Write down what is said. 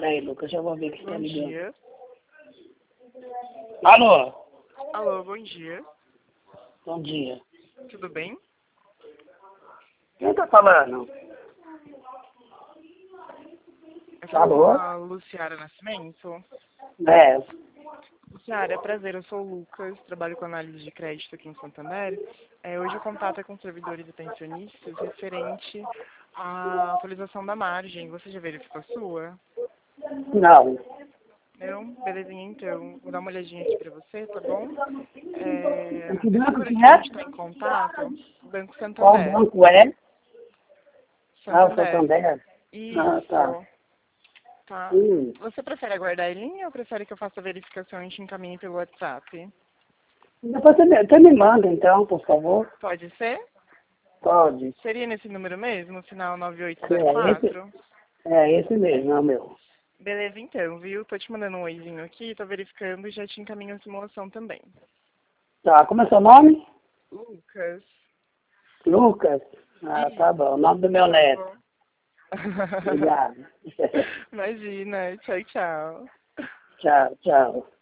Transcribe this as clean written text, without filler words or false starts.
Peraí, Lucas, já vou ver que você tá Bom ligando. dia. Alô? Alô, bom dia. Bom dia. Tudo bem? Quem tá falando? Eu falo Alô? com a Luciara Nascimento. É. Luciara, é prazer, eu sou o Lucas, trabalho com análise de crédito aqui em Santander. Hoje o contato é com servidores e pensionistas referente à atualização da margem. Você já verificou a sua? Não. Não? Belezinha, então. Vou dar uma olhadinha aqui pra você, tá bom? Que Esse banco número que que a gente é? está em contato, Banco Qual Santander. banco é? Ah, o Santander. Santander. Ah, tá. Isso. Tá. Hum. Você prefere aguardar em linha ou prefere que eu faça a verificação e te encaminhe pelo WhatsApp? Depois você me manda, então, por favor. Pode ser? Pode. Seria nesse número mesmo, final É esse, 9804? é esse mesmo, é o meu. Beleza, então, viu? Tô te mandando um oizinho aqui, tô verificando e já te encaminho a simulação também. Tá, como é seu nome? Lucas. Lucas. Ah, tá bom. O nome do meu Tá neto. bom. Obrigado. Imagina. Tchau, tchau. Tchau, tchau.